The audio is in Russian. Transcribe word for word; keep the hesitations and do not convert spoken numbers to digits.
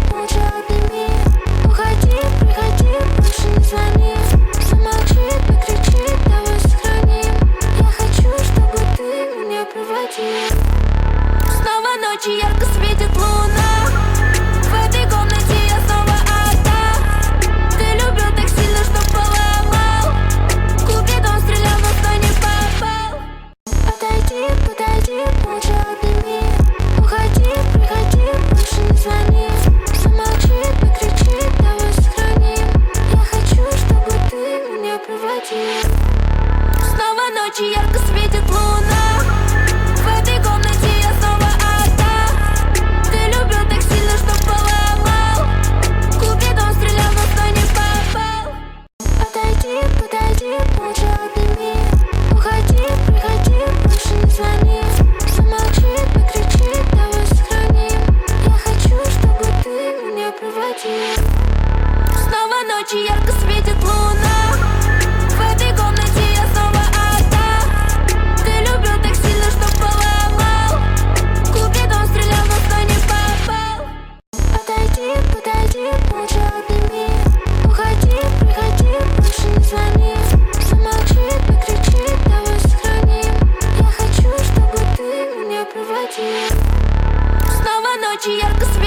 лучше обними. Уходи, приходи, больше не звони. Замолчи, покричи, давай сохраним. Я хочу, чтобы ты меня проводил. Снова ночи, ярко светит луна. В этой комнате я снова одна. Ты любил так сильно, что поломал. Купидон стрелял, но кто не попал. Отойди, подойди, лучше обними. Уходи, приходи, больше не звони. Замолчи, покричи, давай сохраним. Я хочу, чтобы ты меня проводил. Снова ночи, ярко светит луна. В этой комнате я снова одна. Ты любил так сильно, что поломал. Купидон стрелял, но кто не попал. Отойди, подойди, лучше обними. Уходи, приходи, больше не звони. Замолчи, покричи, давай сохраним. Я хочу, чтобы ты меня проводил. Снова ночи, ярко светит луна. В этой комнате я снова одна. Ты любил так сильно, что поломал. Купидон стрелял, но кто не попал. Отойди, подойди, лучше обними. Уходи, приходи, больше не звони. Замолчи, покричи, давай сохраним. Я хочу, чтобы ты меня проводил. Снова ночи, ярко светит